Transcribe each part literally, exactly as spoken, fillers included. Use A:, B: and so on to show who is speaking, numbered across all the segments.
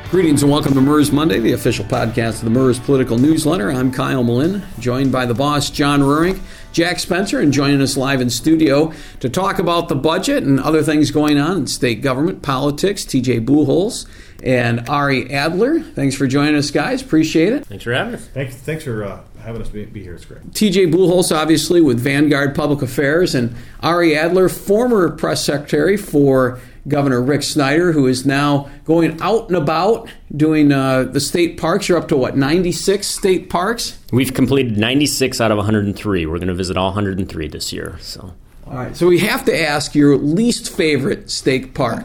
A: Greetings and welcome to Murs Monday, the official podcast of the Murs Political Newsletter. I'm Kyle Malin, joined by the boss, John Ruring, Jack Spencer, and joining us live in studio to talk about the budget and other things going on in state government, politics, T J Buchholz and Ari Adler. Thanks for joining us, guys. Appreciate it.
B: Thanks for having us.
C: Thanks, thanks for uh, having us be, be here. It's great.
A: T J Buchholz, obviously, with Vanguard Public Affairs, and Ari Adler, former press secretary for Governor Rick Snyder, who is now going out and about doing uh, the state parks. You're up to, what, ninety-six state parks?
B: We've completed ninety-six out of one hundred three. We're going to visit all one hundred three this year. So,
A: all right. So we have to ask your least favorite state park.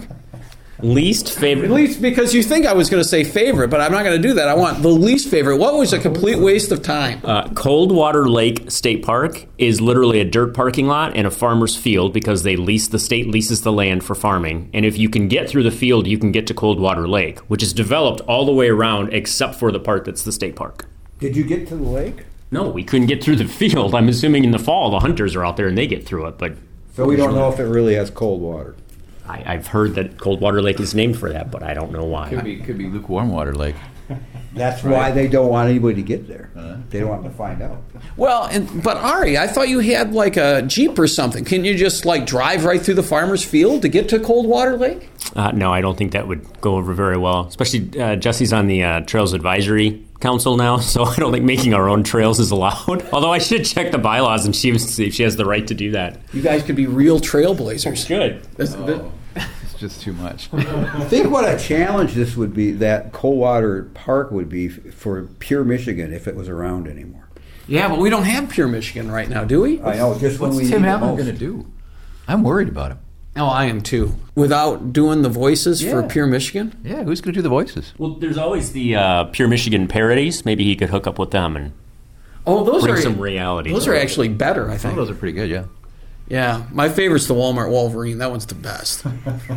B: Least favorite?
A: At least because you think I was going to say favorite, but I'm not going to do that. I want the least favorite. What was a complete waste of time?
B: Uh, Coldwater Lake State Park is literally a dirt parking lot and a farmer's field because they lease, the state leases the land for farming. And if you can get through the field, you can get to Coldwater Lake, which is developed all the way around except for the part that's the state park.
D: Did you get to the lake?
B: No, we couldn't get through the field. I'm assuming in the fall the hunters are out there and they get through it. But
D: So we don't know if it really has cold water.
B: I, I've heard that Coldwater Lake is named for that, but I don't know why.
E: Could be could be lukewarm water lake.
D: That's why they don't want anybody to get there.
E: Uh-huh.
D: They don't want to find out.
A: Well, and but Ari, I thought you had like a Jeep or something. Can you just like drive right through the farmer's field to get to Coldwater Lake?
B: Uh, no, I don't think that would go over very well. Especially uh, Jesse's on the uh, Trails Advisory Council now, so I don't think making our own trails is allowed. Although I should check the bylaws and see if she has the right to do that.
A: You guys could be real trailblazers.
B: Good.
A: This-
E: Oh, it's just too much.
D: Think what a challenge this would be, that Coldwater Park would be for Pure Michigan if it was around anymore.
A: Yeah, but we don't have Pure Michigan right now, do we?
D: I know, just when
E: What's
D: we
E: Tim
D: need it
E: Allen
D: most.
E: going to do? I'm worried about him.
A: Oh, I am too. Without doing the voices for
E: Yeah.
A: Pure Michigan?
E: Yeah, who's going to do the voices?
B: Well, there's always the uh, Pure Michigan parodies. Maybe he could hook up with them and
A: Oh, those
B: bring
A: are
B: some reality.
A: Those
B: to
A: are
B: it.
A: actually better, I
E: Oh,
A: think.
E: those are pretty good, yeah.
A: Yeah, my favorite's the Walmart Wolverine. That one's the best.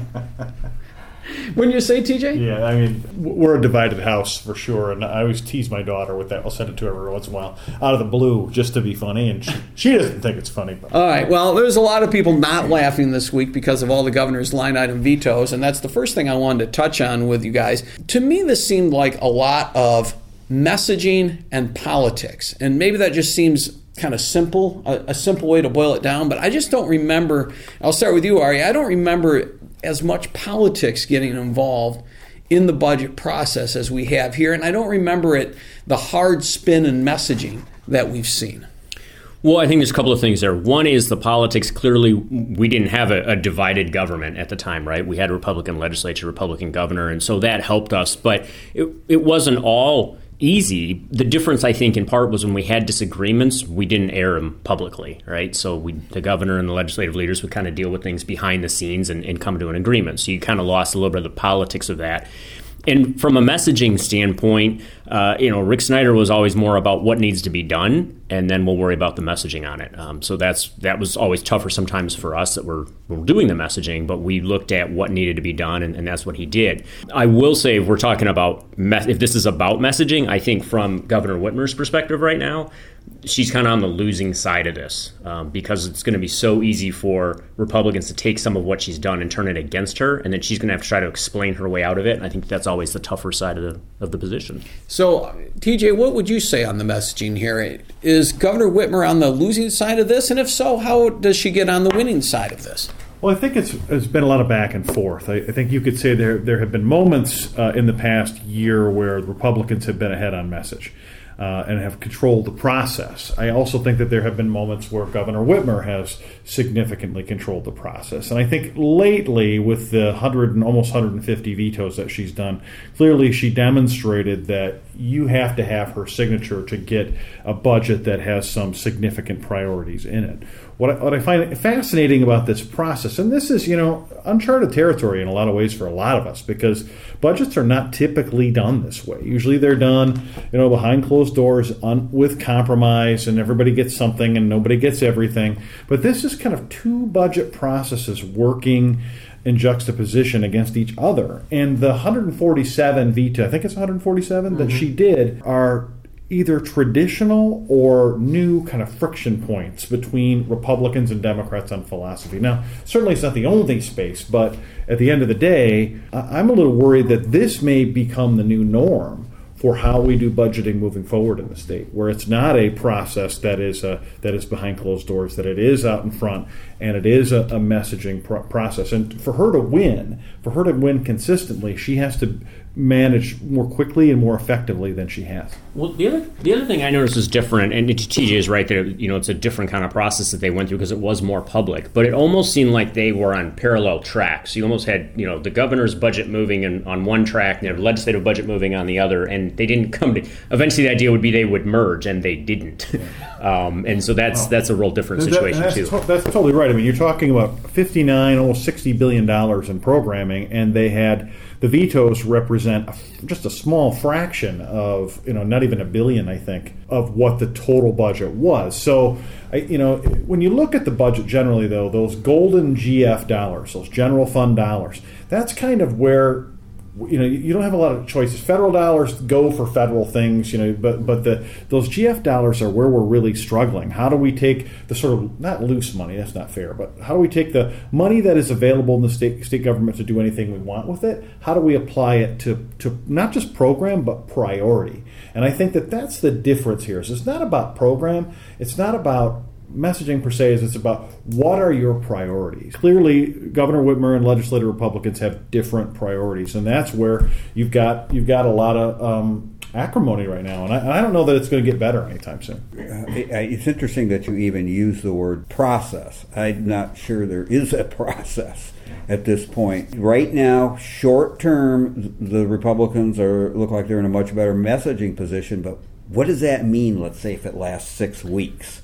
A: Wouldn't you say, T J?
C: Yeah, I mean, w- we're a divided house for sure, and I always tease my daughter with that. I'll send it to her every once in a while, out of the blue, just to be funny, and she, she doesn't think it's funny. But.
A: All right. Well, there's a lot of people not laughing this week because of all the governor's line item vetoes, and that's the first thing I wanted to touch on with you guys. To me, this seemed like a lot of messaging and politics, and maybe that just seems kind of simple, a, a simple way to boil it down, but I just don't remember. I'll start with you, Ari. I don't remember as much politics getting involved in the budget process as we have here, and I don't remember it, the hard spin and messaging that we've seen.
B: Well, I think there's a couple of things there. One is the politics. Clearly, we didn't have a, a divided government at the time, right? We had a Republican legislature, Republican governor, and so that helped us. But it, it wasn't all easy. The difference, I think, in part was when we had disagreements, we didn't air them publicly, right? So we, the governor and the legislative leaders would kind of deal with things behind the scenes and, and come to an agreement. So you kind of lost a little bit of the politics of that. And from a messaging standpoint, uh, you know, Rick Snyder was always more about what needs to be done, and then we'll worry about the messaging on it. Um, so that's that was always tougher sometimes for us that we're, we're doing the messaging, but we looked at what needed to be done, and, and that's what he did. I will say, if we're talking about, me- if this is about messaging, I think from Governor Whitmer's perspective right now, she's kind of on the losing side of this um, because it's going to be so easy for Republicans to take some of what she's done and turn it against her, and then she's going to have to try to explain her way out of it. And I think that's always the tougher side of the of the position.
A: So, T J, what would you say on the messaging here? Is Governor Whitmer on the losing side of this? And if so, how does she get on the winning side of this?
C: Well, I think it's, it's been a lot of back and forth. I, I think you could say there there have been moments uh, in the past year where the Republicans have been ahead on message. Uh, and have controlled the process. I also think that there have been moments where Governor Whitmer has significantly controlled the process. And I think lately, with the one hundred and almost one hundred fifty vetoes that she's done, clearly she demonstrated that you have to have her signature to get a budget that has some significant priorities in it. What I, what I find fascinating about this process, and this is, you know, uncharted territory in a lot of ways for a lot of us, because budgets are not typically done this way. Usually they're done, you know, behind closed doors un, with compromise, and everybody gets something and nobody gets everything. But this is kind of two budget processes working in juxtaposition against each other. And the one hundred forty-seven veto, I think it's one hundred forty-seven, mm-hmm. that she did are either traditional or new kind of friction points between Republicans and Democrats on philosophy. Now, certainly it's not the only space, but at the end of the day, I'm a little worried that this may become the new norm for how we do budgeting moving forward in the state, where it's not a process that is uh, that is behind closed doors, that it is out in front, and it is a, a messaging pro- process. And for her to win, for her to win consistently, she has to manage more quickly and more effectively than she has.
B: Well, the other the other thing I noticed is different, and T J is right that it, you know it's a different kind of process that they went through because it was more public. But it almost seemed like they were on parallel tracks. You almost had you know the governor's budget moving in, on one track, and the legislative budget moving on the other, and they didn't come to. Eventually, the idea would be they would merge, and they didn't. um, and so that's oh. that's a real different situation
C: that, that's
B: too.
C: To, that's totally right. I mean, you're talking about fifty-nine, almost sixty billion dollars in programming, and they had. The vetoes represent a, just a small fraction of, you know, not even a billion, I think, of what the total budget was. So, I, you know, when you look at the budget generally, though, those golden G F dollars, those general fund dollars, that's kind of where, you know, you don't have a lot of choices. Federal dollars go for federal things, you know, but but the those G F dollars are where we're really struggling. How do we take the sort of, not loose money, that's not fair, but how do we take the money that is available in the state state government to do anything we want with it? How do we apply it to, to not just program, but priority? And I think that that's the difference here. So it's not about program, it's not about messaging per se, is it's about what are your priorities. Clearly, Governor Whitmer and legislative Republicans have different priorities, and that's where you've got you've got a lot of um, acrimony right now, and I, and I don't know that it's going to get better anytime soon.
D: Uh, it's interesting that you even use the word process. I'm not sure there is a process at this point. Right now, short term, the Republicans are look like they're in a much better messaging position, but what does that mean, let's say, if it lasts six weeks?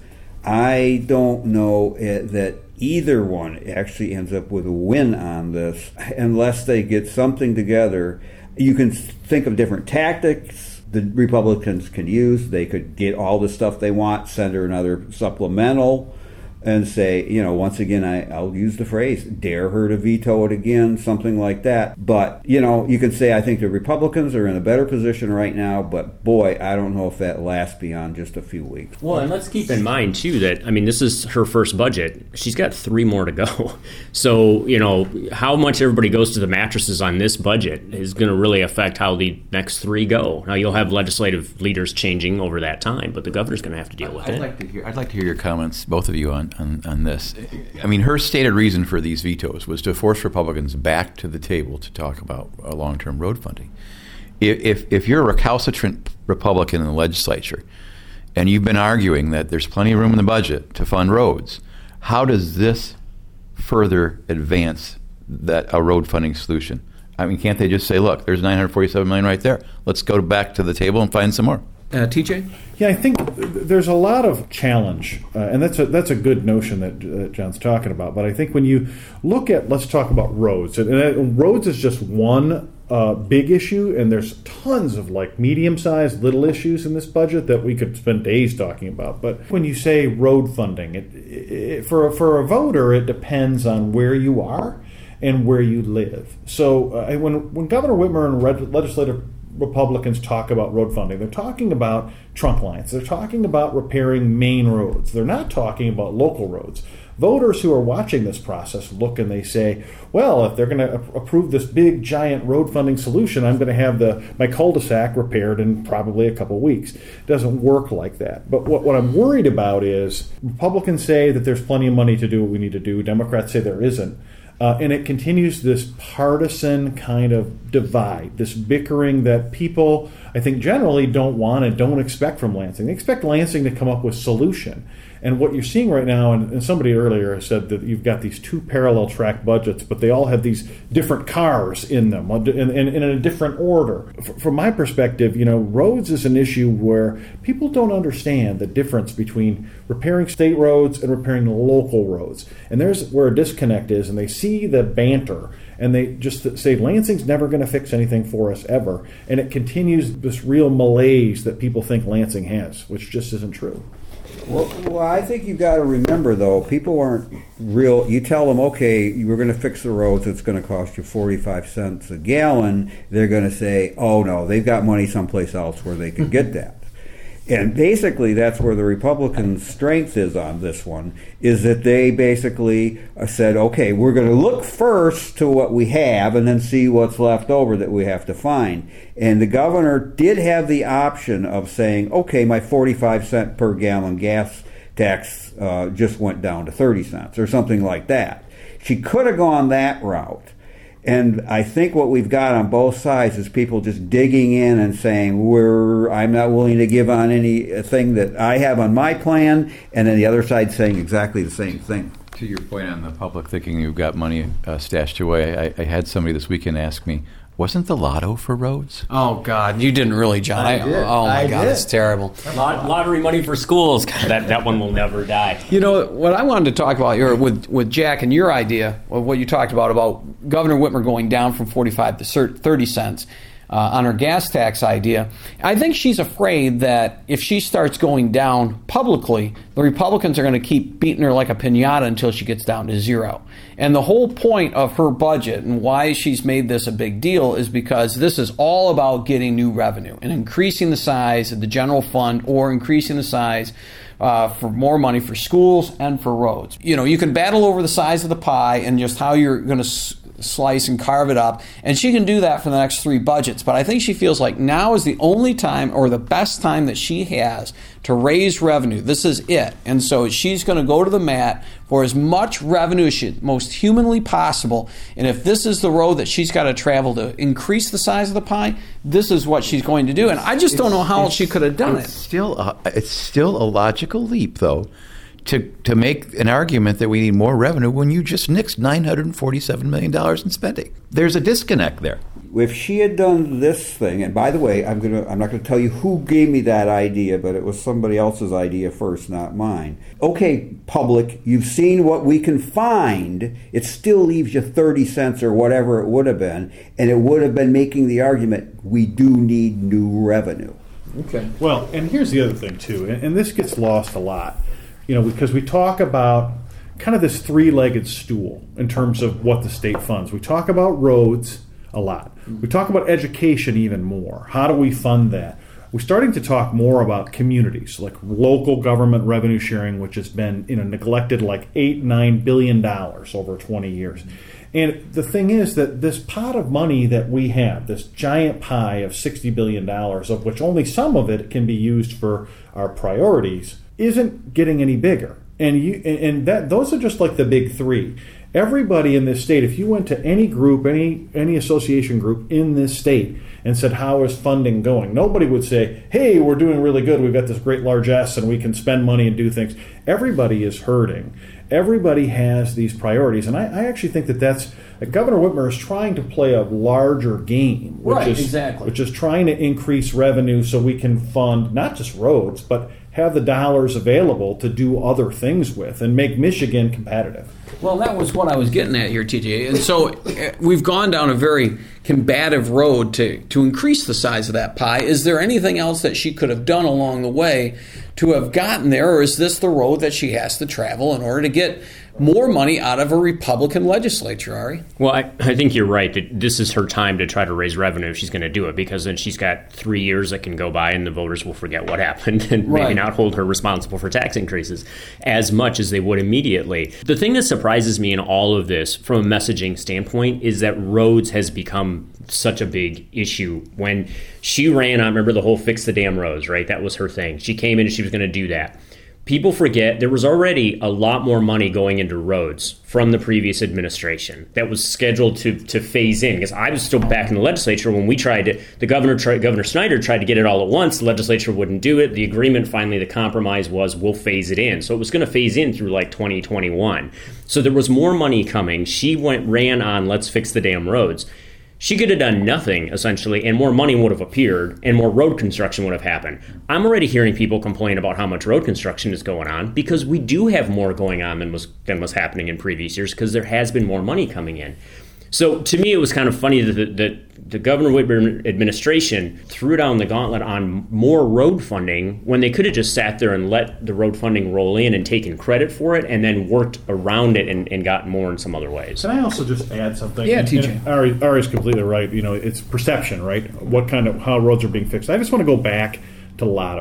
D: I don't know it, that either one actually ends up with a win on this unless they get something together. You can think of different tactics the Republicans can use. They could get all the stuff they want, send her another supplemental, and say, you know, once again, I, I'll use the phrase, dare her to veto it again, something like that. But, you know, you can say, I think the Republicans are in a better position right now, but boy, I don't know if that lasts beyond just a few weeks.
B: Well, and let's keep in mind, too, that, I mean, this is her first budget. She's got three more to go. So, you know, how much everybody goes to the mattresses on this budget is going to really affect how the next three go. Now, you'll have legislative leaders changing over that time, but the governor's going to have to deal with
E: I'd
B: it.
E: Like to hear, I'd like to hear your comments, both of you, on On, on this. I mean, her stated reason for these vetoes was to force Republicans back to the table to talk about uh, long-term road funding. If, if if you're a recalcitrant Republican in the legislature and you've been arguing that there's plenty of room in the budget to fund roads, how does this further advance that a road funding solution? I mean, can't they just say, look, there's nine hundred forty-seven million dollars right there. Let's go back to the table and find some more.
A: Uh, T J?
C: Yeah, I think there's a lot of challenge, uh, and that's a, that's a good notion that uh, John's talking about. But I think when you look at, let's talk about roads, and, and roads is just one uh, big issue, and there's tons of like medium-sized little issues in this budget that we could spend days talking about. But when you say road funding, it, it, for for a voter, it depends on where you are and where you live. So uh, when when Governor Whitmer and red, legislative Republicans talk about road funding, they're talking about trunk lines. They're talking about repairing main roads. They're not talking about local roads. Voters who are watching this process look and they say, well, if they're going to approve this big, giant road funding solution, I'm going to have the my cul-de-sac repaired in probably a couple weeks. It doesn't work like that. But what, what I'm worried about is Republicans say that there's plenty of money to do what we need to do. Democrats say there isn't. Uh, and it continues this partisan kind of divide, this bickering that people, I think, generally don't want and don't expect from Lansing. They expect Lansing to come up with solution. And what you're seeing right now, and, and somebody earlier said that you've got these two parallel track budgets, but they all have these different cars in them, and in, in, in a different order. F- from my perspective, you know, roads is an issue where people don't understand the difference between repairing state roads and repairing local roads. And there's where a disconnect is, and they see the banter, and they just say, Lansing's never going to fix anything for us ever. And it continues this real malaise that people think Lansing has, which just isn't true.
D: Well, well, I think you've got to remember, though, people aren't real. You tell them, okay, we're going to fix the roads. It's going to cost you forty-five cents a gallon. They're going to say, oh, no, they've got money someplace else where they can get that. And basically, that's where the Republicans' strength is on this one, is that they basically said, okay, we're going to look first to what we have and then see what's left over that we have to find. And the governor did have the option of saying, okay, my forty-five cent per gallon gas tax uh, just went down to thirty cents or something like that. She could have gone that route. And I think what we've got on both sides is people just digging in and saying, "We're I'm not willing to give on anything that I have on my plan," and then the other side saying exactly the same thing.
E: To your point on the public thinking you've got money uh, stashed away, I, I had somebody this weekend ask me, wasn't the lotto for roads?
A: Oh, God, you didn't really, John.
F: I did.
A: Oh, my
F: I
A: God,
F: did.
A: it's terrible.
B: Lot, lottery money for schools. God, that, that one will never die.
A: You know, what I wanted to talk about here with, with Jack and your idea of what you talked about, about Governor Whitmer going down from forty-five to thirty cents uh, on her gas tax idea, I think she's afraid that if she starts going down publicly, the Republicans are going to keep beating her like a piñata until she gets down to zero. And the whole point of her budget and why she's made this a big deal is because this is all about getting new revenue and increasing the size of the general fund or increasing the size uh, for more money for schools and for roads. You know, you can battle over the size of the pie and just how you're going to s- slice and carve it up, and she can do that for the next three budgets. But I think she feels like now is the only time or the best time that she has to raise revenue. This is it. And so she's going to go to the mat for as much revenue as she, most humanly possible. And if this is the road that she's got to travel to increase the size of the pie, this is what she's going to do. And I just don't know how she could have done
E: it's
A: it.
E: Still a, it's still a logical leap, though, to to make an argument that we need more revenue when you just nixed nine hundred forty-seven million dollars in spending. There's a disconnect there.
D: If she had done this thing, and by the way, I'm gonna I'm not gonna tell you who gave me that idea, but it was somebody else's idea first, not mine. Okay, public, you've seen what we can find. It still leaves you thirty cents or whatever it would have been, and it would have been making the argument we do need new revenue.
A: Okay.
C: Well, and here's the other thing, too, and, and this gets lost a lot, you know, because we talk about kind of this three-legged stool in terms of what the state funds. We talk about roads a lot. We talk about education even more. How do we fund that? We're starting to talk more about communities, like local government revenue sharing, which has been, you know, neglected like eight, nine billion dollars over twenty years. And the thing is that this pot of money that we have, this giant pie of sixty billion dollars, of which only some of it can be used for our priorities, isn't getting any bigger. And you and that those are just like the big three. Everybody in this state, if you went to any group, any any association group in this state and said, how is funding going? Nobody would say, hey, we're doing really good. We've got this great large S and we can spend money and do things. Everybody is hurting. Everybody has these priorities. And I, I actually think that that's, that Governor Whitmer is trying to play a larger game. Which
A: Right,
C: is,
A: exactly.
C: Which is trying to increase revenue so we can fund not just roads, but have the dollars available to do other things with and make Michigan competitive.
A: Well, that was what I was getting at here, T J. And so uh, we've gone down a very combative road to, to increase the size of that pie. Is there anything else that she could have done along the way to have gotten there, or is this the road that she has to travel in order to get more money out of a Republican legislature, Ari?
B: Well, I, I think you're right that this is her time to try to raise revenue if she's going to do it, because then she's got three years that can go by and the voters will forget what happened and
A: Right.
B: maybe not hold her responsible for tax increases as much as they would immediately. The thing that surprises me in all of this from a messaging standpoint is that roads has become such a big issue. When she ran, I remember the whole fix the damn roads, right? That was her thing. She came in and she was going to do that. People forget there was already a lot more money going into roads from the previous administration that was scheduled to to phase in. Because I was still back in the legislature when we tried to, the governor, tried, Governor Snyder tried to get it all at once. The legislature wouldn't do it. The agreement, finally, the compromise was we'll phase it in. So it was going to phase in through like twenty twenty-one. So there was more money coming. She went ran on let's fix the damn roads. She could have done nothing, essentially, and more money would have appeared, and more road construction would have happened. I'm already hearing people complain about how much road construction is going on, because we do have more going on than was than was happening in previous years, because there has been more money coming in. So to me, it was kind of funny that the, that the Governor Whitmer administration threw down the gauntlet on more road funding when they could have just sat there and let the road funding roll in and taken credit for it and then worked around it and, and got more in some other ways.
C: Can I also just add something?
A: Yeah,
C: And-
A: T J.
C: and Ari, Ari's completely right. You know, it's perception, right? What kind of, how roads are being fixed. I just want to go back to Lotto.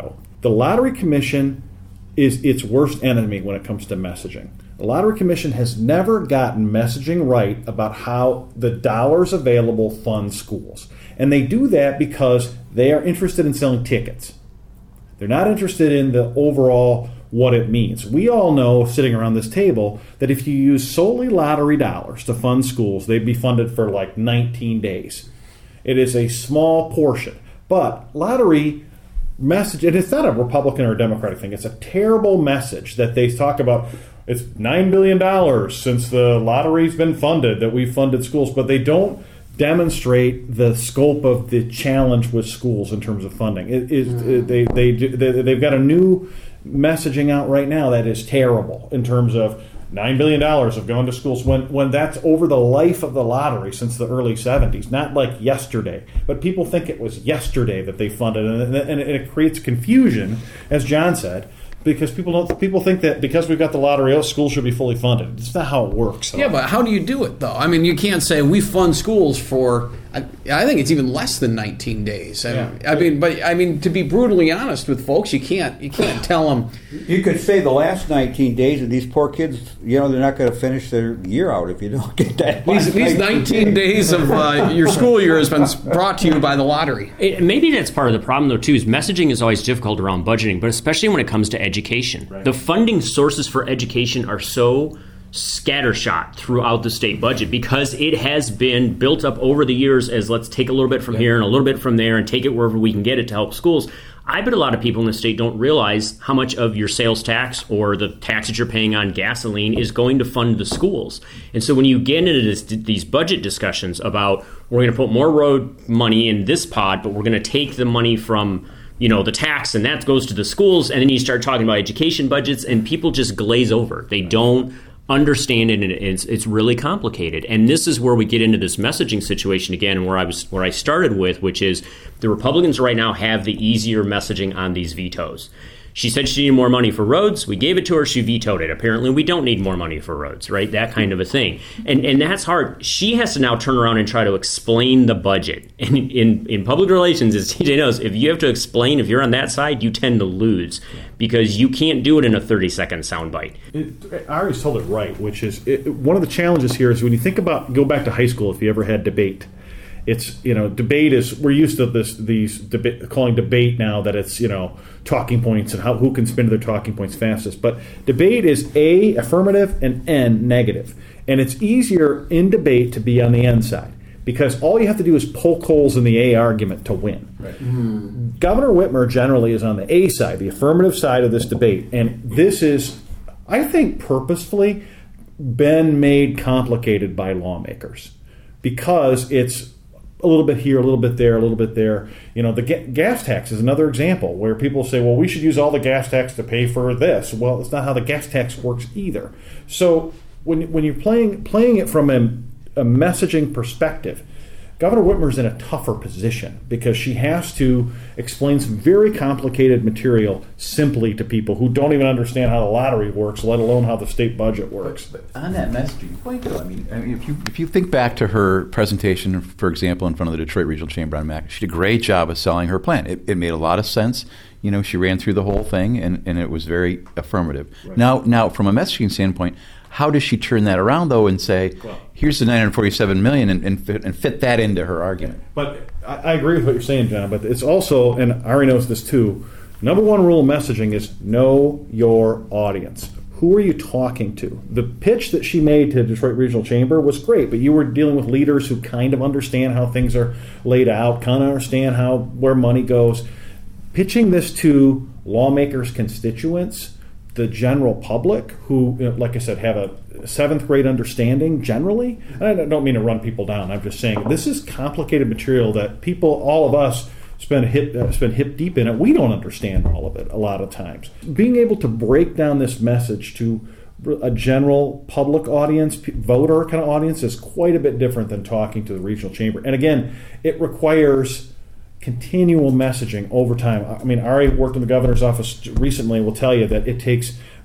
C: The Lottery Commission is its worst enemy when it comes to messaging. The Lottery Commission has never gotten messaging right about how the dollars available fund schools. And they do that because they are interested in selling tickets. They're not interested in the overall what it means. We all know, sitting around this table, that if you use solely lottery dollars to fund schools, they'd be funded for like nineteen days. It is a small portion. But lottery message, and it's not a Republican or a Democratic thing, it's a terrible message that they talk about. It's nine billion dollars since the lottery's been funded, that we've funded schools, but they don't demonstrate the scope of the challenge with schools in terms of funding. It, it, it, they, they, they, they've got a new messaging out right now that is terrible in terms of nine billion dollars have gone to schools when, when that's over the life of the lottery since the early seventies, not like yesterday. But people think it was yesterday that they funded, and, and it creates confusion, as John said, because people don't. People think that because we've got the lottery, oh, schools should be fully funded. It's not how it works.
A: Yeah, but how do you do it, though? I mean, you can't say we fund schools for, I, I think it's even less than nineteen days. I, yeah. I mean, but I mean, to be brutally honest with folks, you can't you can't tell them.
D: You could say the last nineteen days, and these poor kids, you know, they're not going to finish their year out if you don't get that.
A: These, these nineteen days of uh, your school year has been brought to you by the lottery.
B: It, maybe that's part of the problem, though, too, is messaging is always difficult around budgeting, but especially when it comes to education.
C: Right.
B: The funding sources for education are so scattershot throughout the state budget because it has been built up over the years as let's take a little bit from yeah. here and a little bit from there and take it wherever we can get it to help schools. I bet a lot of people in the state don't realize how much of your sales tax or the tax that you're paying on gasoline is going to fund the schools. And so when you get into this, these budget discussions about we're going to put more road money in this pot, but we're going to take the money from you know, the tax, and that goes to the schools, and then you start talking about education budgets, and people just glaze over. They don't understand it, and it's, it's really complicated. And this is where we get into this messaging situation again, and where I was, where I started with, which is the Republicans right now have the easier messaging on these vetoes. She said she needed more money for roads. We gave it to her. She vetoed it. Apparently, we don't need more money for roads, right? That kind of a thing. And and that's hard. She has to now turn around and try to explain the budget. And in, in public relations, as T J knows, if you have to explain, if you're on that side, you tend to lose because you can't do it in a thirty-second soundbite.
C: Ari's told it right, which is it, one of the challenges here is when you think about, go back to high school if you ever had debate. It's, you know, debate is, we're used to this, these debate, calling debate now that it's, you know, talking points and how, who can spin their talking points fastest. But debate is A, affirmative, and N, negative. And it's easier in debate to be on the N side because all you have to do is poke holes in the A argument to win. Right. Mm. Governor Whitmer generally is on the A side, the affirmative side of this debate. And this is, I think, purposefully been made complicated by lawmakers because it's a little bit here, a little bit there, a little bit there. You know, the ga- gas tax is another example where people say, well, we should use all the gas tax to pay for this. Well, it's not how the gas tax works either. So when when you're playing playing it from a, a messaging perspective, Governor Whitmer's in a tougher position because she has to explain some very complicated material simply to people who don't even understand how the lottery works, let alone how the state budget works.
E: But, but on that messaging point, though, I mean, I mean, if you if you think back to her presentation, for example, in front of the Detroit Regional Chamber on M A C, she did a great job of selling her plan. It, it made a lot of sense. You know, she ran through the whole thing, and, and it was very affirmative. Right. Now, now, from a messaging standpoint, how does she turn that around, though, and say, well, here's the nine hundred forty-seven million dollars and, and, fit, and fit that into her argument?
C: But I, I agree with what you're saying, John, but it's also, and Ari knows this too, number one rule of messaging is know your audience. Who are you talking to? The pitch that she made to Detroit Regional Chamber was great, but you were dealing with leaders who kind of understand how things are laid out, kind of understand how where money goes. Pitching this to lawmakers' constituents, the general public who, you know, like I said, have a seventh grade understanding generally. I don't mean to run people down. I'm just saying this is complicated material that people, all of us, spend hip, uh, spend hip deep in it. We don't understand all of it a lot of times. Being able to break down this message to a general public audience, voter kind of audience, is quite a bit different than talking to the regional chamber. And again, it requires continual messaging over time. I mean, Ari worked in the governor's office recently and will tell you that it takes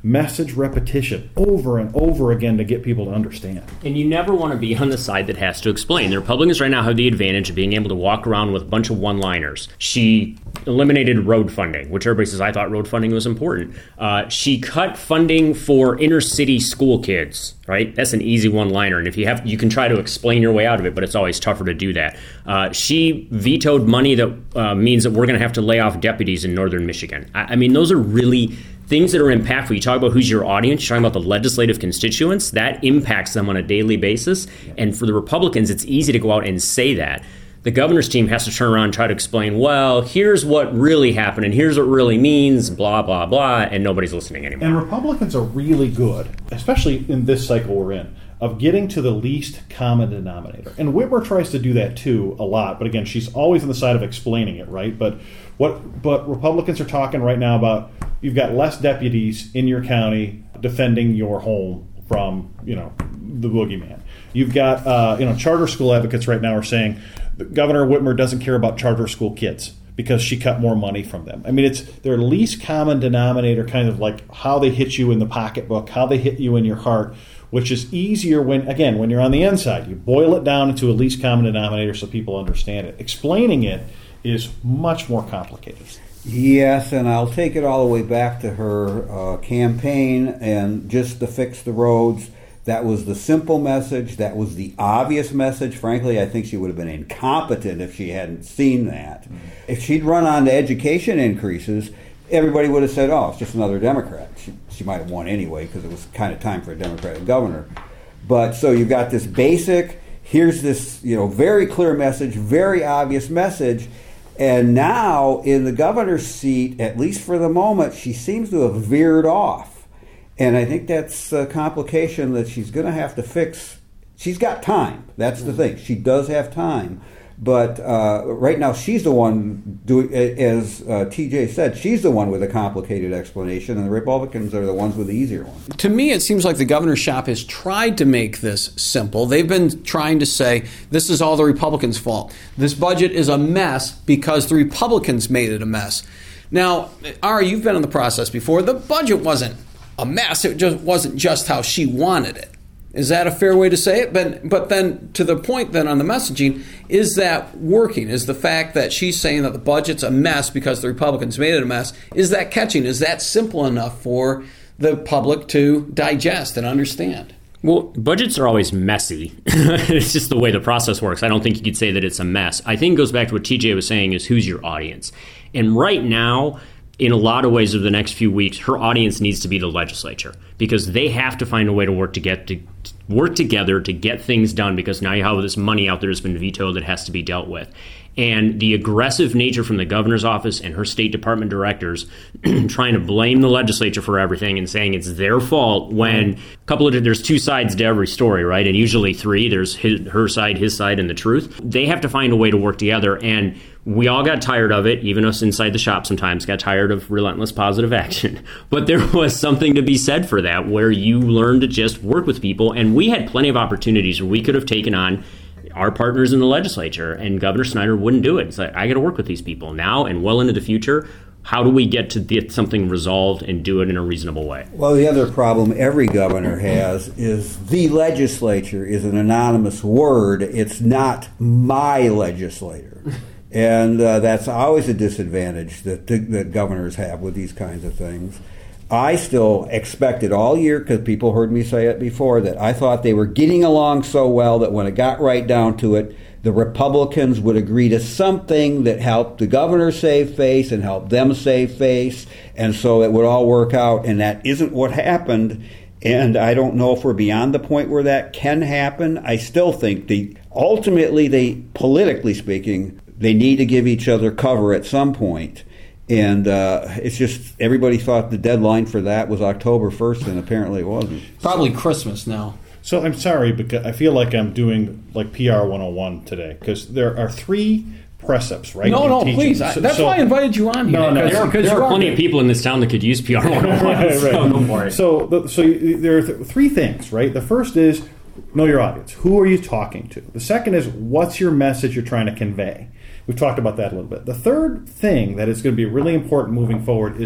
C: message repetition over and over again to get people to understand.
B: And you never want to be on the side that has to explain. The Republicans right now have the advantage of being able to walk around with a bunch of one-liners. She eliminated road funding, which everybody says, I thought road funding was important. Uh, she cut funding for inner-city school kids, right? That's an easy one-liner. And if you have, you can try to explain your way out of it, but it's always tougher to do that. Uh, she vetoed money that uh, means that we're going to have to lay off deputies in northern Michigan. I, I mean, those are really things that are impactful. You talk about who's your audience, you're talking about the legislative constituents, that impacts them on a daily basis. And for the Republicans, it's easy to go out and say that. The governor's team has to turn around and try to explain, well, here's what really happened, and here's what really means, blah, blah, blah, and nobody's listening anymore.
C: And Republicans are really good, especially in this cycle we're in, of getting to the least common denominator. And Whitmer tries to do that too a lot, but again, she's always on the side of explaining it, right? But what but Republicans are talking right now about, you've got less deputies in your county defending your home from, you know, the boogeyman. You've got, uh, you know, charter school advocates right now are saying Governor Whitmer doesn't care about charter school kids because she cut more money from them. I mean, it's their least common denominator, kind of like how they hit you in the pocketbook, how they hit you in your heart, which is easier when, again, when you're on the inside. You boil it down into a least common denominator so people understand it. Explaining it is much more complicated.
D: Yes, and I'll take it all the way back to her uh, campaign and just to fix the roads. That was the simple message. That was the obvious message. Frankly, I think she would have been incompetent if she hadn't seen that. Mm-hmm. If she'd run on to education increases, everybody would have said, oh, it's just another Democrat. She, she might have won anyway because it was kind of time for a Democratic governor. But so you've got this basic, here's this, you know, very clear message, very obvious message. And now in the governor's seat, at least for the moment, she seems to have veered off. And I think that's a complication that she's going to have to fix. She's got time. That's the thing. She does have time. But uh, right now, she's the one doing, as uh, T J said, she's the one with a complicated explanation, and the Republicans are the ones with the easier one.
A: To me, it seems like the governor's shop has tried to make this simple. They've been trying to say, this is all the Republicans' fault. This budget is a mess because the Republicans made it a mess. Now, Ari, you've been in the process before. The budget wasn't a mess. It just wasn't just how she wanted it. Is that a fair way to say it? But but then to the point then on the messaging, is that working? Is the fact that she's saying that the budget's a mess because the Republicans made it a mess, is that catching? Is that simple enough for the public to digest and understand?
B: Well, budgets are always messy. It's just the way the process works. I don't think you could say that it's a mess. I think it goes back to what T J was saying is who's your audience? And right now, in a lot of ways over the next few weeks, her audience needs to be the legislature because they have to find a way to work to get to work together to get things done because now you have this money out there that's been vetoed that has to be dealt with. And the aggressive nature from the governor's office and her State Department directors trying to blame the legislature for everything and saying it's their fault when a couple of there's two sides to every story, right? And usually three. There's his, her side, his side, and the truth. They have to find a way to work together. And we all got tired of it. Even us inside the shop sometimes got tired of relentless positive action. But there was something to be said for that where you learn to just work with people. And we had plenty of opportunities where we could have taken on our partners in the legislature, and Governor Snyder wouldn't do it. It's like, I got to work with these people now and well into the future. How do we get to get something resolved and do it in a reasonable way?
D: Well, the other problem every governor has is the legislature is an anonymous word. It's not my legislator. And uh, that's always a disadvantage that, that governors have with these kinds of things. I still expected all year, because people heard me say it before, that I thought they were getting along so well that when it got right down to it, the Republicans would agree to something that helped the governor save face and helped them save face, and so it would all work out, and that isn't what happened. And I don't know if we're beyond the point where that can happen. I still think the ultimately, they, politically speaking, they need to give each other cover at some point. And uh, it's just everybody thought the deadline for that was October first, and apparently it wasn't.
A: Probably Christmas now.
C: So I'm sorry, because I feel like I'm doing like P R one oh one today, because there are three precepts, right?
A: No, no, please. So, that's so, why I invited you on here.
C: No, no,
B: there, there, there are plenty of people in this town that could use P R one oh one.
C: right, right.
B: So, go for it.
C: so, the, so there are th- three things, right? The first is know your audience. Who are you talking to? The second is what's your message you're trying to convey? We've talked about that a little bit. The third thing that is going to be really important moving forward is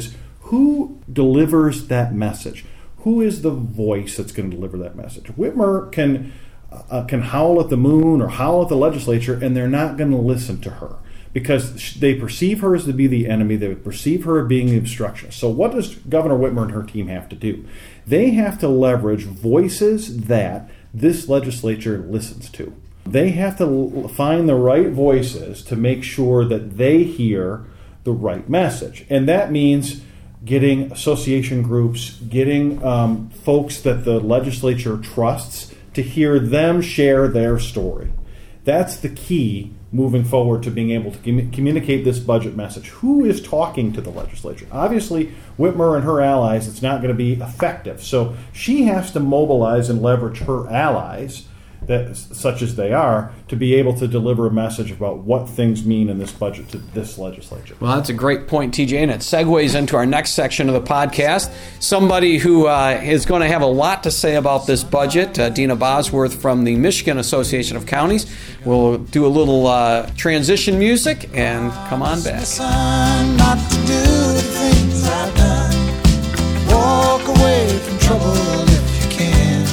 C: who delivers that message? Who is the voice that's going to deliver that message? Whitmer can uh, can howl at the moon or howl at the legislature, and they're not going to listen to her because they perceive her as to be the enemy. They perceive her as being the obstructionist. So what does Governor Whitmer and her team have to do? They have to leverage voices that this legislature listens to. They have to find the right voices to make sure that they hear the right message. And that means getting association groups, getting um, folks that the legislature trusts to hear them share their story. That's the key moving forward to being able to com- communicate this budget message. Who is talking to the legislature? Obviously, Whitmer and her allies, it's not going to be effective. So she has to mobilize and leverage her allies, that such as they are, to be able to deliver a message about what things mean in this budget to this legislature.
A: Well, that's a great point, T J, and it segues into our next section of the podcast. Somebody who uh, is going to have a lot to say about this budget, uh, Dina Bosworth from the Michigan Association of Counties. We'll do a little uh, transition music and come on back.
F: Not to do the things I've done. Walk away from trouble if you can.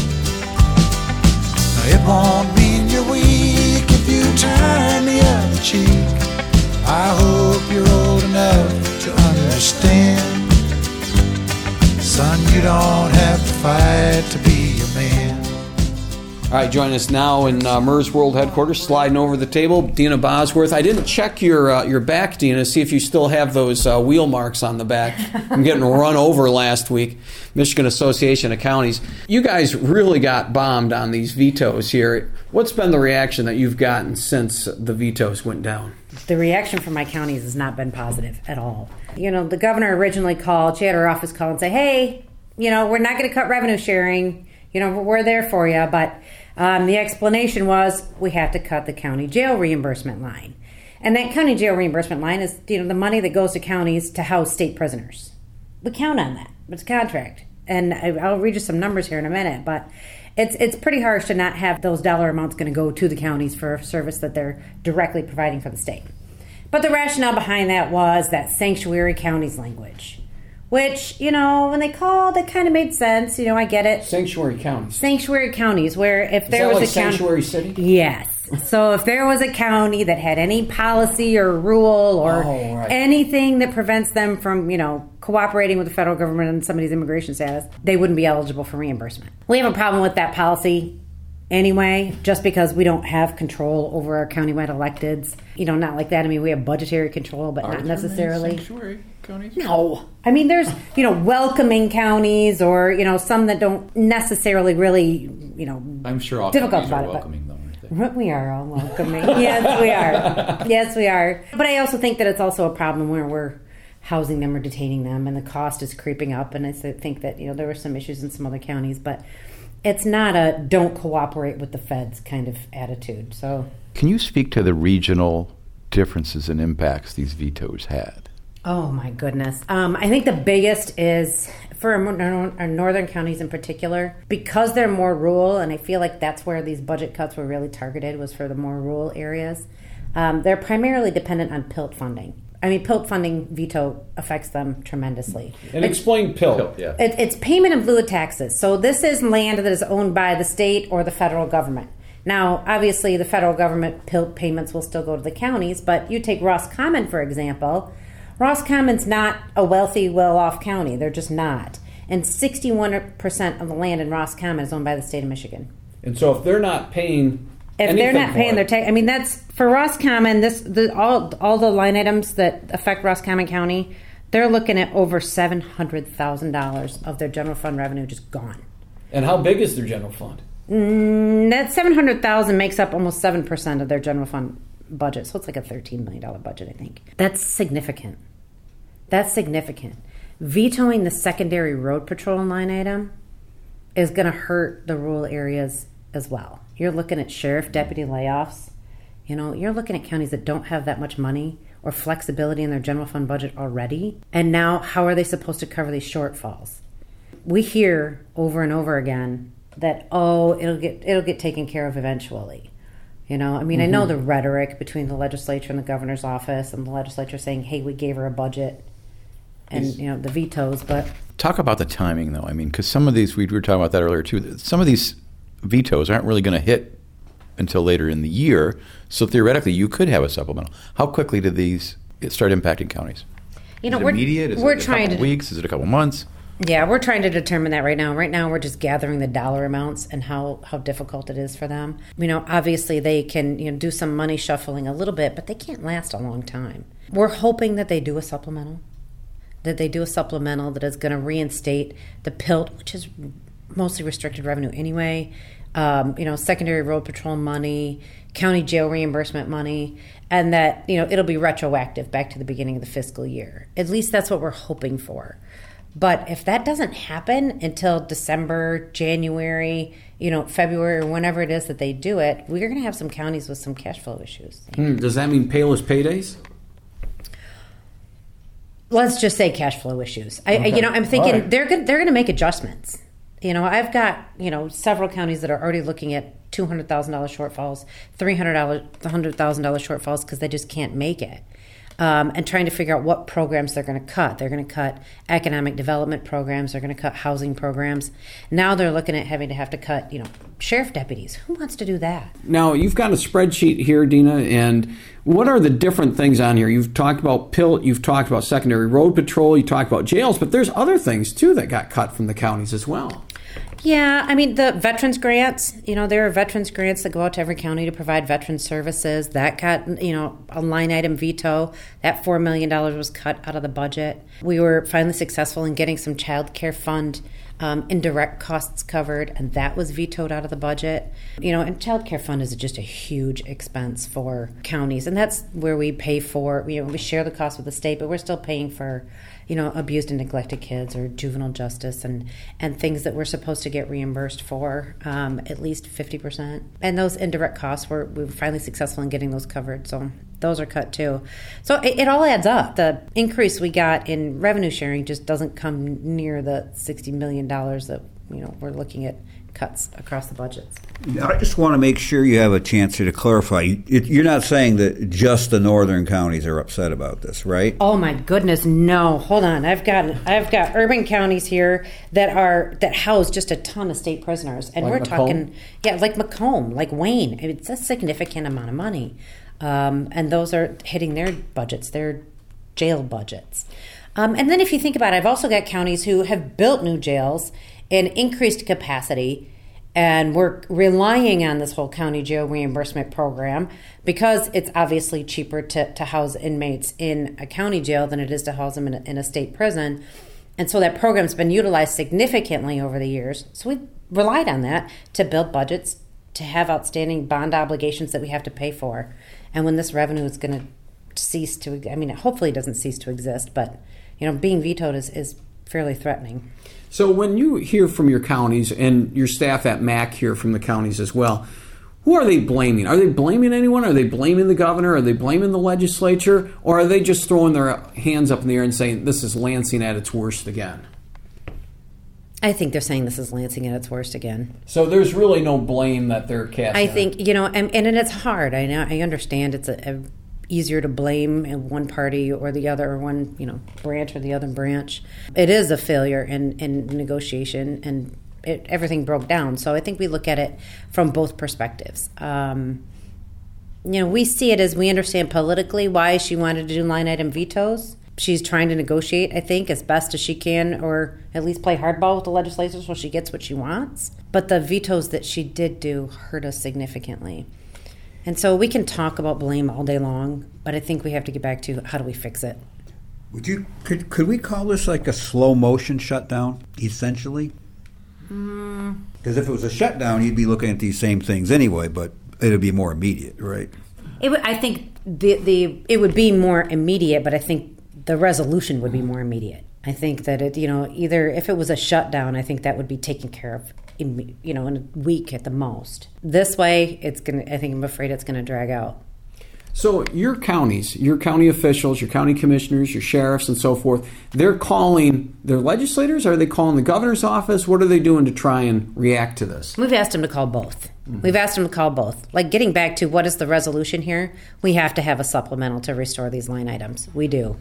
F: It won't mean you're weak if you turn the other cheek. I hope you're old enough to understand. Son, you don't have to fight to be a man.
A: All right, join us now in uh, MERS World Headquarters, sliding over the table, Dina Bosworth. I didn't check your uh, your back, Dina, see if you still have those uh, wheel marks on the back. I'm getting run over last week. Michigan Association of Counties. You guys really got bombed on these vetoes here. What's been the reaction that you've gotten since the vetoes went down?
G: The reaction from my counties has not been positive at all. You know, the governor originally called, she had her office call and say, hey, you know, we're not going to cut revenue sharing. You know, we're there for you, but Um, the explanation was we have to cut the county jail reimbursement line. And that county jail reimbursement line is, you know, the money that goes to counties to house state prisoners. We count on that. It's a contract. And I, I'll read you some numbers here in a minute, but it's it's pretty harsh to not have those dollar amounts going to go to the counties for a service that they're directly providing for the state. But the rationale behind that was that sanctuary counties language, which, you know, when they called, it kind of made sense. You know, I get it.
A: Sanctuary counties.
G: Sanctuary counties, where if
A: Is
G: there
A: that
G: was
A: like
G: a county,
A: sanctuary city?
G: yes. So if there was a county that had any policy or rule or
A: Oh, right.
G: anything that prevents them from, you know, cooperating with the federal government on somebody's immigration status, they wouldn't be eligible for reimbursement. We have a problem with that policy anyway, just because we don't have control over our countywide electeds. You know, not like that. I mean, we have budgetary control, but not necessarily.
E: Sanctuary counties?
G: No. I mean, there's, you know, welcoming counties or, you know, some that don't necessarily really, you know,
E: I'm sure all
G: difficult
E: counties
G: about
E: are
G: it,
E: welcoming, though, aren't they?
G: but we are all welcoming. Yes, we are. Yes, we are. But I also think that it's also a problem where we're housing them or detaining them, and the cost is creeping up. And I think that, you know, there were some issues in some other counties, but it's not a don't cooperate with the feds kind of attitude. So,
E: Can you speak to the regional differences and impacts these vetoes had?
G: oh my goodness. Um, I think the biggest is for our, our northern counties in particular, because they're more rural, and I feel like that's where these budget cuts were really targeted, was for the more rural areas. Um, they're primarily dependent on P I L T funding. I mean, P I L T funding veto affects them tremendously.
A: And explain P I L T.
E: Yeah.
G: It, it's payment in lieu of taxes. So this is land that is owned by the state or the federal government. Now, obviously, the federal government P I L T payments will still go to the counties, but you take Roscommon, for example. Roscommon's not a wealthy, well-off county. They're just not. And sixty-one percent of the land in Roscommon is owned by the state of Michigan.
A: And so if they're not paying
G: If they're not
A: for
G: paying
A: it,
G: their tax, I mean, that's for Roscommon. This the all all the line items that affect Roscommon County, they're looking at over seven hundred thousand dollars of their general fund revenue just gone.
A: And how big is their general fund?
G: Mm, that seven hundred thousand makes up almost seven percent of their general fund budget, so it's like a thirteen million dollar budget, I think. That's significant. That's significant. Vetoing the secondary road patrol line item is going to hurt the rural areas as well. You're looking at sheriff deputy layoffs. You know, you're looking at counties that don't have that much money or flexibility in their general fund budget already. And now, how are they supposed to cover these shortfalls? We hear over and over again that, oh, it'll get it'll get taken care of eventually. You know, I mean, mm-hmm. I know the rhetoric between the legislature and the governor's office, and the legislature saying, hey, we gave her a budget, and you know the vetoes. But
E: talk about the timing, though. I mean, because some of these, we were talking about that earlier too. Some of these vetoes aren't really going to hit until later in the year. So theoretically, you could have a supplemental. How quickly did these start impacting counties?
G: You know,
E: Is it
G: we're
E: immediate? Is
G: we're
E: it a
G: trying
E: couple
G: to
E: weeks? Is it a couple months?
G: Yeah, we're trying to determine that right now. Right now, we're just gathering the dollar amounts and how, how difficult it is for them. You know, obviously they can you know do some money shuffling a little bit, but they can't last a long time. We're hoping that they do a supplemental, that they do a supplemental that is going to reinstate the P I L T, which is mostly restricted revenue anyway. Um, you know, secondary road patrol money, county jail reimbursement money, and that you know it'll be retroactive back to the beginning of the fiscal year. At least that's what we're hoping for. But if that doesn't happen until December, January, you know, February, or whenever it is that they do it, we're going to have some counties with some cash flow issues.
A: Mm, does that mean payless paydays?
G: Let's just say cash flow issues. I, okay. I you know, I'm thinking right. they're going they're going to make adjustments. You know, I've got you know several counties that are already looking at two hundred thousand dollars shortfalls, three hundred thousand dollars shortfalls because they just can't make it. Um, and trying to figure out what programs they're going to cut. They're going to cut economic development programs. They're going to cut housing programs. Now they're looking at having to have to cut, you know, sheriff deputies. Who wants to do that?
A: Now, you've got a spreadsheet here, Dina, and what are the different things on here? You've talked about P I L T, you've talked about secondary road patrol, you talked about jails, but there's other things, too, that got cut from the counties as well.
G: Yeah, I mean, the veterans grants, you know, there are veterans grants that go out to every county to provide veteran services. That got, you know, a line item veto. That four million dollars was cut out of the budget. We were finally successful in getting some child care fund um, indirect costs covered, and that was vetoed out of the budget. You know, and child care fund is just a huge expense for counties, and that's where we pay for, you know, we share the cost with the state, but we're still paying for you know, abused and neglected kids or juvenile justice and, and things that we're supposed to get reimbursed for, um, at least fifty percent. And those indirect costs, were, we were finally successful in getting those covered. So those are cut too. So it, it all adds up. The increase we got in revenue sharing just doesn't come near the sixty million dollars that, you know, we're looking at cuts across the budgets.
D: I just want to make sure you have a chance here to clarify. You're not saying that just the northern counties are upset about this, right?
G: Oh my goodness, no. Hold on. I've got I've got urban counties here that are that house just a ton of state prisoners, and like we're Macomb? talking, yeah, like Macomb, like Wayne. It's a significant amount of money, um, and those are hitting their budgets, their jail budgets. Um, and then if you think about it, I've also got counties who have built new jails and increased capacity, and we're relying on this whole county jail reimbursement program because it's obviously cheaper to, to house inmates in a county jail than it is to house them in a, in a state prison. And so that program's been utilized significantly over the years. So we relied on that to build budgets, to have outstanding bond obligations that we have to pay for. And when this revenue is going to cease to, I mean, hopefully it doesn't cease to exist, but, you know, being vetoed is, is fairly threatening.
A: So when you hear from your counties and your staff at M A C hear from the counties as well, who are they blaming? Are they blaming anyone? Are they blaming the governor? Are they blaming the legislature? Or are they just throwing their hands up in the air and saying this is Lansing at its worst again?
G: I think they're saying this is Lansing at its worst again.
A: So there's really no blame that they're casting.
G: I think, you know, and, and it's hard. I know, I understand it's a, a easier to blame in one party or the other, or one, you know, branch or the other branch. It is a failure in, in negotiation, and it, everything broke down. So I think we look at it from both perspectives. Um, you know, we see it as we understand politically why she wanted to do line item vetoes. She's trying to negotiate, I think, as best as she can, or at least play hardball with the legislature so she gets what she wants. But the vetoes that she did do hurt us significantly. And so we can talk about blame all day long, but I think we have to get back to how do we fix it.
D: Would you could could we call this like a slow motion shutdown, essentially? Because mm. if it was a shutdown, you'd be looking at these same things anyway, but it'd be more immediate, right?
G: It would, I think the the it would be more immediate, but I think the resolution would be more immediate. I think that it, you know, either if it was a shutdown, I think that would be taken care of, in, you know, in a week at the most. This way, it's gonna. I think I'm afraid it's going to drag out.
A: So your counties, your county officials, your county commissioners, your sheriffs, and so forth, they're calling their legislators? Are they calling the governor's office? What are they doing to try and react to this?
G: We've asked them to call both. Mm-hmm. We've asked them to call both. Like, getting back to what is the resolution here, we have to have a supplemental to restore these line items. We do.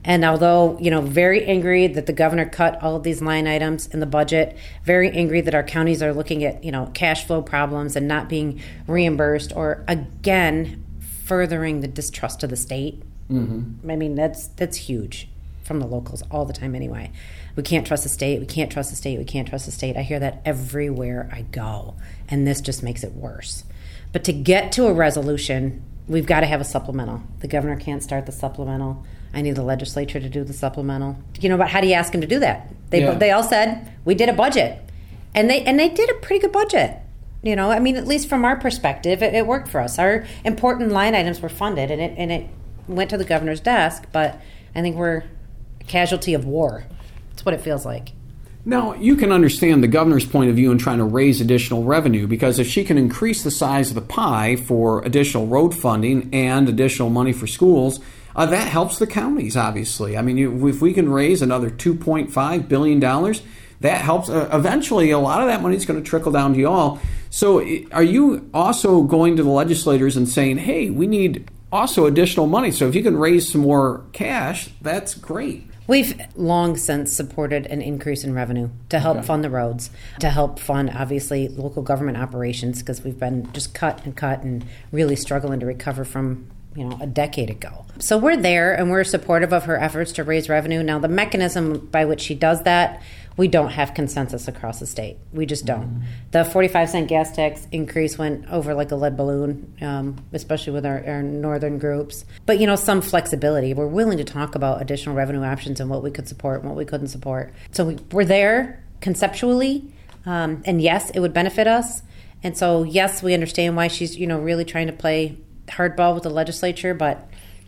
G: And although, you know, very angry that the governor cut all of these line items in the budget, very angry that our counties are looking at, you know, cash flow problems and not being reimbursed, or again, furthering the distrust of the state. Mm-hmm. I mean, that's that's huge from the locals all the time anyway. We can't trust the state, we can't trust the state, we can't trust the state. I hear that everywhere I go, and this just makes it worse. But to get to a resolution, we've got to have a supplemental. The governor can't start the supplemental. I need the legislature to do the supplemental. You know, but how do you ask him to do that? They
A: Yeah.
G: they all said, we did a budget. And they and they did a pretty good budget. You know, I mean, at least from our perspective, it, it worked for us. Our important line items were funded, and it and it went to the governor's desk, but I think we're a casualty of war. That's what it feels like.
A: Now, you can understand the governor's point of view in trying to raise additional revenue, because if she can increase the size of the pie for additional road funding and additional money for schools, uh, that helps the counties, obviously. I mean, you, if we can raise another two point five billion dollars, that helps. Uh, eventually, a lot of that money is going to trickle down to you all. So are you also going to the legislators and saying, hey, we need also additional money? So if you can raise some more cash, that's great.
G: We've long since supported an increase in revenue to help
A: Okay.
G: fund the roads, to help fund, obviously, local government operations, because we've been just cut and cut and really struggling to recover from, you know, a decade ago. So we're there, and we're supportive of her efforts to raise revenue. Now, the mechanism by which she does that, we don't have consensus across the state. We just don't. Mm-hmm. The forty-five cent gas tax increase went over like a lead balloon, um, especially with our, our northern groups. But, you know, some flexibility. We're willing to talk about additional revenue options and what we could support and what we couldn't support. So we, we're there conceptually, um, and yes, it would benefit us. And so, yes, we understand why she's, you know, really trying to play hardball with the legislature, but,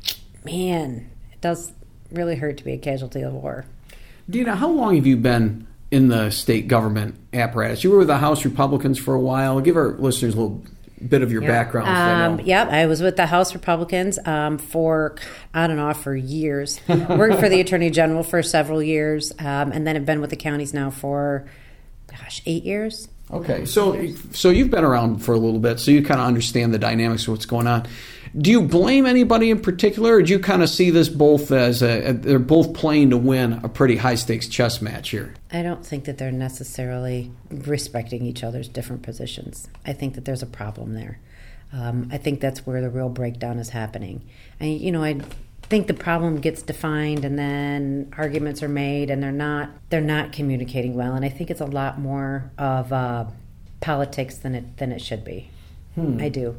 G: man, it does really hurt to be a casualty of war.
A: Dina, how long have you been in the state government apparatus? You were with the House Republicans for a while. Give our listeners a little bit of your
G: Yeah.
A: background. so they
G: Um,
A: know.
G: yep, I was with the House Republicans um, for on and off for years. Worked for the Attorney General for several years, um, and then have been with the counties now for, gosh, eight years.
A: Okay, so so you've been around for a little bit, so you kind of understand the dynamics of what's going on. Do you blame anybody in particular, or do you kind of see this both as a, they're both playing to win a pretty high stakes chess match here?
G: I don't think that they're necessarily respecting each other's different positions. I think that there's a problem there. Um, I think that's where the real breakdown is happening. And, you know, I think the problem gets defined and then arguments are made and they're not they're not communicating well. And I think it's a lot more of uh, politics than it than it should be. Hmm. I do.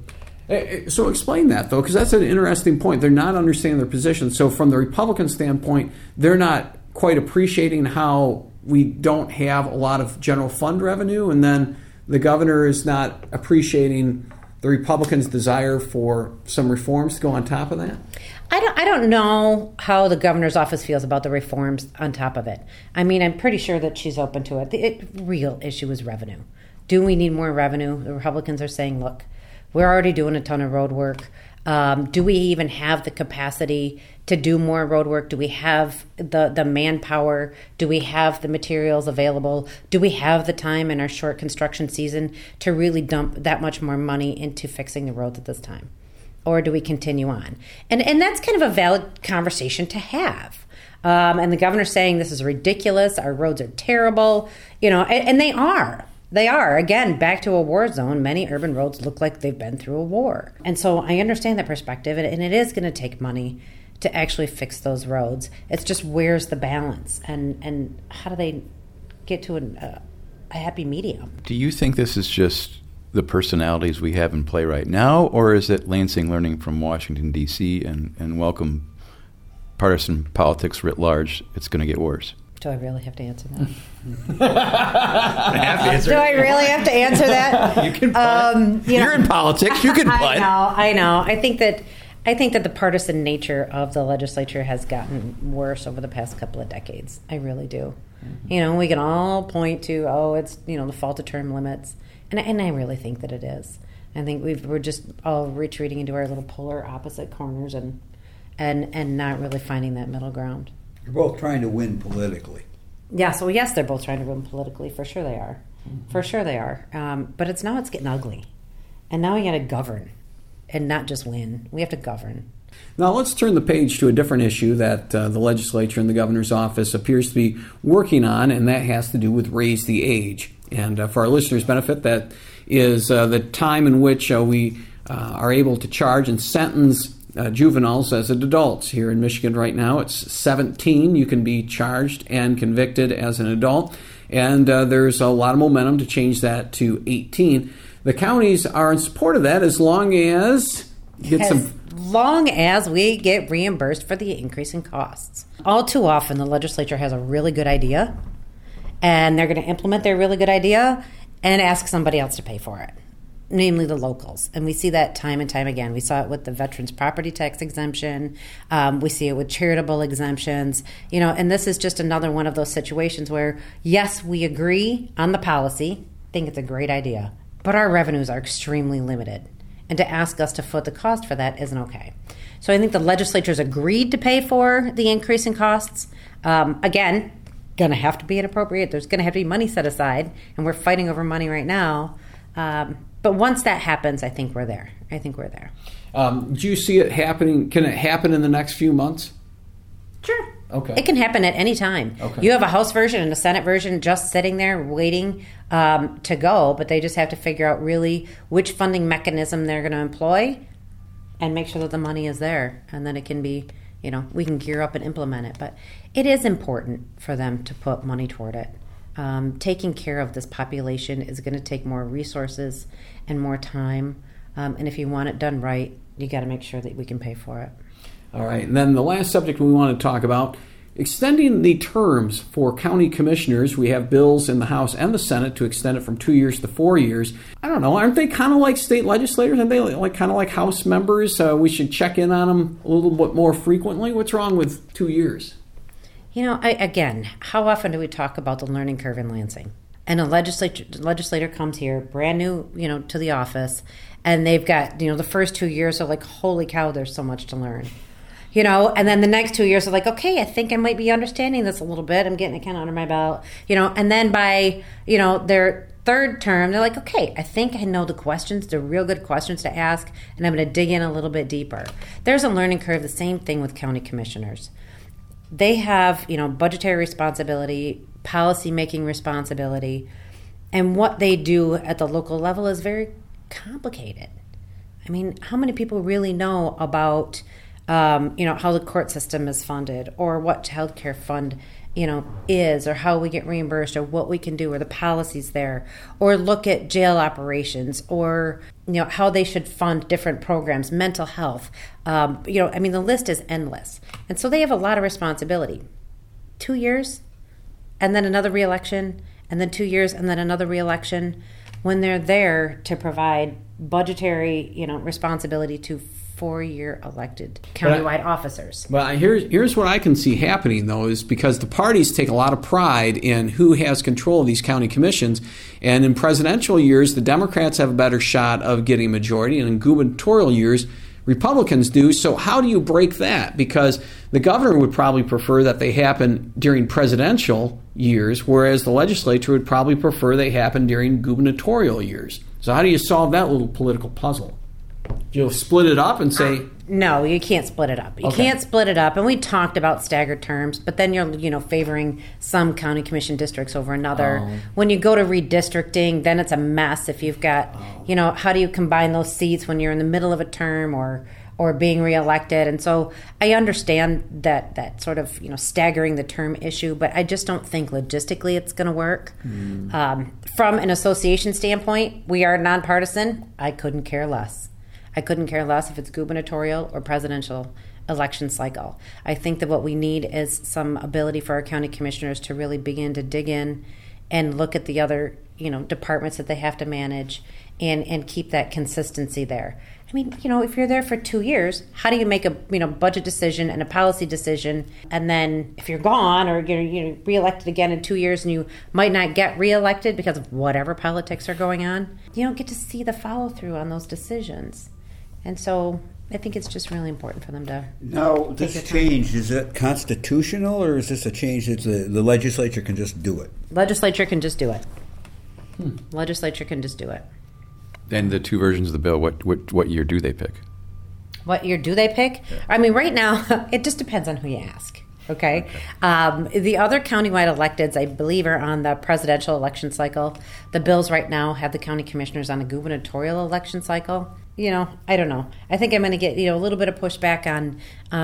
A: So explain that, though, because that's an interesting point. They're not understanding their position. So from the Republican standpoint, they're not quite appreciating how we don't have a lot of general fund revenue, and then the governor is not appreciating the Republicans' desire for some reforms to go on top of that?
G: I don't, I don't know how the governor's office feels about the reforms on top of it. I mean, I'm pretty sure that she's open to it. The it, real issue is revenue. Do we need more revenue? The Republicans are saying, look, we're already doing a ton of road work. Um, do we even have the capacity to do more road work? Do we have the, the manpower? Do we have the materials available? Do we have the time in our short construction season to really dump that much more money into fixing the roads at this time? Or do we continue on? And and that's kind of a valid conversation to have. Um, and the governor's saying this is ridiculous. Our roads are terrible. You know, and, and they are. They are. Again, back to a war zone. Many urban roads look like they've been through a war. And so I understand that perspective, and, and it is going to take money to actually fix those roads. It's just where's the balance, and, and how do they get to an, uh, a happy medium?
E: Do you think this is just the personalities we have in play right now, or is it Lansing learning from Washington, D C, and, and welcome partisan politics writ large? It's going to get worse.
G: Do I really have to answer that?
E: have to answer
G: Do I really have to answer that?
E: You can
G: Um, you
E: You're
G: know,
E: in politics. You can
G: I
E: punt.
G: know. I know. I think that I think that the partisan nature of the legislature has gotten worse over the past couple of decades. I really do. Mm-hmm. You know, we can all point to, oh, it's, you know, the fault of term limits, and and I really think that it is. I think we've, we're just all retreating into our little polar opposite corners and and and not really finding that middle ground.
D: You're both trying to win politically.
G: Yeah, so yes, they're both trying to win politically. For sure they are. Mm-hmm. For sure they are. Um, but it's now it's getting ugly. And now we got to govern and not just win. We have to govern.
A: Now let's turn the page to a different issue that uh, the legislature and the governor's office appears to be working on, and that has to do with raise the age. And uh, for our listeners' benefit, that is uh, the time in which uh, we uh, are able to charge and sentence uh, juveniles as adults. Here in Michigan right now, it's seventeen. You can be charged and convicted as an adult, and uh, there's a lot of momentum to change that to eighteen. The counties are in support of that as long as you get
G: as
A: some...
G: long as we get reimbursed for the increase in costs. All too often, the legislature has a really good idea, and they're going to implement their really good idea and ask somebody else to pay for it, namely the locals. And we see that time and time again. We saw it with the veterans property tax exemption. Um, we see it with charitable exemptions. You know, and this is just another one of those situations where, yes, we agree on the policy, think it's a great idea, but our revenues are extremely limited. And to ask us to foot the cost for that isn't okay. So I think the legislature's agreed to pay for the increase in costs. Um, again, going to have to be inappropriate. There's going to have to be money set aside, and we're fighting over money right now. Um, but once that happens, I think we're there. I think we're there.
A: Um, do you see it happening? Can it happen in the next few months?
G: Sure.
A: Okay.
G: It can happen at any time.
A: Okay.
G: You have a House version and a Senate version just sitting there waiting um, to go, but they just have to figure out really which funding mechanism they're going to employ and make sure that the money is there. And then it can be, you know, we can gear up and implement it. But it is important for them to put money toward it. Um, taking care of this population is going to take more resources and more time. Um, and if you want it done right, you got to make sure that we can pay for it.
A: All right, and then the last subject we want to talk about, extending the terms for county commissioners. We have bills in the House and the Senate to extend it from two years to four years. I don't know, aren't they kind of like state legislators? Aren't they like kind of like House members? Uh, we should check in on them a little bit more frequently. What's wrong with two years?
G: You know, I, again, how often do we talk about the learning curve in Lansing? And a legislature legislator comes here, brand new, you know, to the office, and they've got, you know, the first two years are like, holy cow, there's so much to learn. You know, and then the next two years are like, okay, I think I might be understanding this a little bit. I'm getting it kind of under my belt, you know, and then by, you know, their third term, they're like, okay, I think I know the questions, the real good questions to ask, and I'm going to dig in a little bit deeper. There's a learning curve, the same thing with county commissioners. They have, you know, budgetary responsibility, policy-making responsibility, and what they do at the local level is very complicated. I mean, how many people really know about Um, you know, how the court system is funded, or what child care fund, you know, is, or how we get reimbursed, or what we can do, or the policies there, or look at jail operations, or, you know, how they should fund different programs, mental health. Um, you know, I mean, the list is endless. And so they have a lot of responsibility. Two years, and then another reelection, and then two years, and then another reelection, when they're there to provide budgetary, you know, responsibility to four-year elected countywide
A: I,
G: officers.
A: Well, here's, here's what I can see happening, though, is because the parties take a lot of pride in who has control of these county commissions. And in presidential years, the Democrats have a better shot of getting a majority. And in gubernatorial years, Republicans do. So how do you break that? Because the governor would probably prefer that they happen during presidential years, whereas the legislature would probably prefer they happen during gubernatorial years. So how do you solve that little political puzzle? You'll split it up and say...
G: No, you can't split it up. You
A: Okay.
G: can't split it up. And we talked about staggered terms, but then you're, you know, favoring some county commission districts over another.
A: Oh.
G: When you go to redistricting, then it's a mess if you've got,
A: Oh.
G: you know, how do you combine those seats when you're in the middle of a term or or being reelected? And so I understand that that sort of, you know, staggering the term issue, but I just don't think logistically it's going to work. Mm. Um, from an association standpoint, we are nonpartisan. I couldn't care less. I couldn't care less if it's gubernatorial or presidential election cycle. I think that what we need is some ability for our county commissioners to really begin to dig in and look at the other, you know, departments that they have to manage and, and keep that consistency there. I mean, you know, if you're there for two years, how do you make a, you know, budget decision and a policy decision? And then if you're gone or you're, you know, reelected again in two years and you might not get reelected because of whatever politics are going on, you don't get to see the follow through on those decisions. And so I think it's just really important for them to...
D: Now, this change, is it constitutional, or is this a change that the, the legislature can just do it?
G: Legislature can just do it. Hmm. Legislature can just do it.
E: And the two versions of the bill, what, what, what year do they pick?
G: What year do they pick? I mean, right now, it just depends on who you ask. Okay. okay. Um, the other countywide electeds, I believe, are on the presidential election cycle. The bills right now have the county commissioners on a gubernatorial election cycle. You know, I don't know. I think I'm going to get, you know, a little bit of pushback on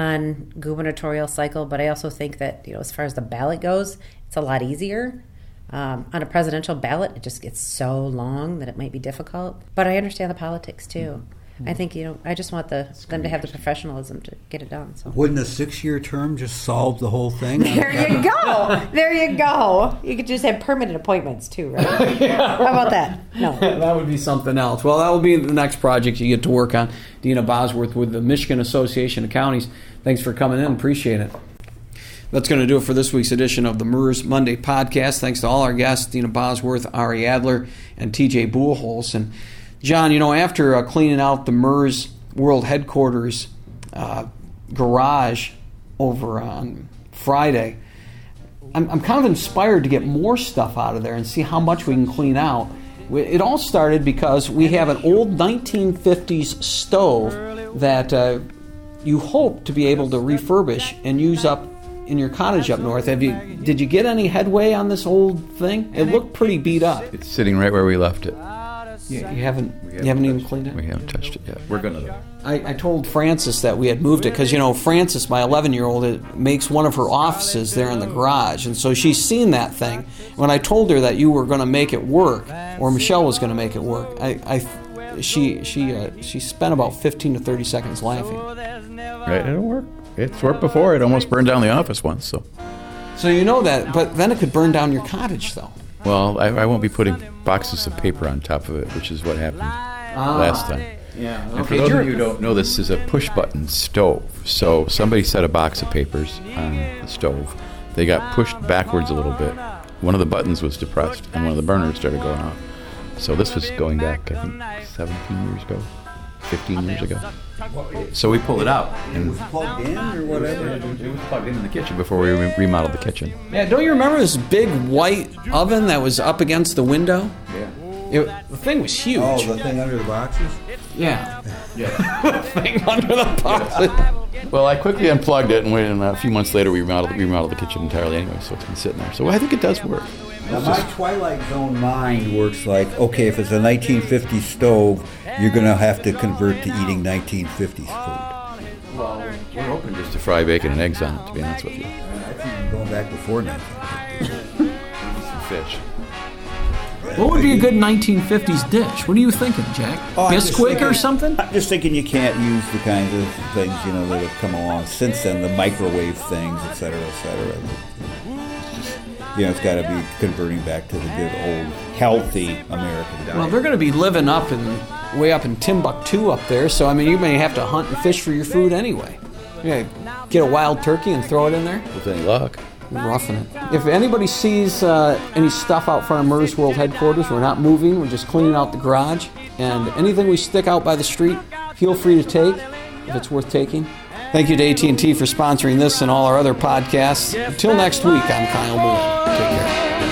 G: on gubernatorial cycle, but I also think that, you know, as far as the ballot goes, it's a lot easier. Um, on a presidential ballot, it just gets so long that it might be difficult. But I understand the politics, too. Mm-hmm. I think, you know, I just want the them to have the professionalism to get it done. So.
D: Wouldn't a six-year term just solve the whole thing?
G: There you go. There you go. You could just have permanent appointments, too, right? yeah. How about that? No.
A: That would be something else. Well, that will be the next project you get to work on. Dina Bosworth with the Michigan Association of Counties. Thanks for coming in. Appreciate it. That's going to do it for this week's edition of the M E R S Monday podcast. Thanks to all our guests, Dina Bosworth, Ari Adler, and T J Buhlholz. And John, you know, after uh, cleaning out the M E R S World Headquarters uh, garage over on Friday, I'm, I'm kind of inspired to get more stuff out of there and see how much we can clean out. It all started because we have an old nineteen fifties stove that uh, you hope to be able to refurbish and use up in your cottage up north. Have you? Did you get any headway on this old thing? It looked pretty beat up.
E: It's sitting right where we left it.
A: You, you haven't,
E: haven't
A: you haven't even
E: touched,
A: cleaned it?
E: We haven't touched it yet. We're going to.
A: I, I told Frances that we had moved it because, you know, Frances, my eleven-year-old, it makes one of her offices there in the garage. And so she's seen that thing. When I told her that you were going to make it work, or Michelle was going to make it work, I, I she she uh, she spent about fifteen to thirty seconds laughing.
E: Right, it'll work. It's worked before. It almost burned down the office once. So.
A: So you know that, but then it could burn down your cottage, though.
E: Well, I, I won't be putting boxes of paper on top of it, which is what happened ah, last time.
A: Yeah.
E: And
A: okay.
E: for those of you who don't know, this is a push-button stove. So somebody set a box of papers on the stove. They got pushed backwards a little bit. One of the buttons was depressed, and one of the burners started going off. So this was going back, I think, seventeen years ago, fifteen years ago. So we pulled it out.
D: And it was plugged in or whatever?
E: It was plugged into the kitchen before we re- remodeled the kitchen.
A: Yeah, don't you remember this big white oven that was up against the window?
E: Yeah.
A: It, the thing was huge.
D: Oh, the thing under the boxes?
A: Yeah.
E: Yeah.
A: The thing under the boxes.
E: Well, I quickly unplugged it, and, we, and a few months later we remodeled, remodeled the kitchen entirely anyway, so it's been sitting there. So I think it does work.
D: Now, my Twilight Zone mind works like, okay, if it's a nineteen fifties stove, you're going to have to convert to eating nineteen fifties food.
E: Well, we're hoping just to fry bacon and eggs on it, to be honest with you.
D: I think you're going back before nineteen fifties.
E: Some fish.
A: What would be a good nineteen fifties dish? What are you thinking, Jack?
D: Oh,
A: Bisquick or something?
D: I'm just thinking you can't use the kinds of things, you know, that have come along since then, the microwave things, et cetera, et cetera. You know, it's got to be converting back to the good old healthy American diet.
A: Well, they're going to be living up in way up in Timbuktu up there, so I mean, you may have to hunt and fish for your food anyway. You gotta get a wild turkey and throw it in there.
E: With any luck.
A: Roughing it. If anybody sees uh, any stuff out front of M E R S World Headquarters, we're not moving, we're just cleaning out the garage. And anything we stick out by the street, feel free to take if it's worth taking. Thank you to A T and T for sponsoring this and all our other podcasts. Until next week, I'm Kyle Boone. Take care.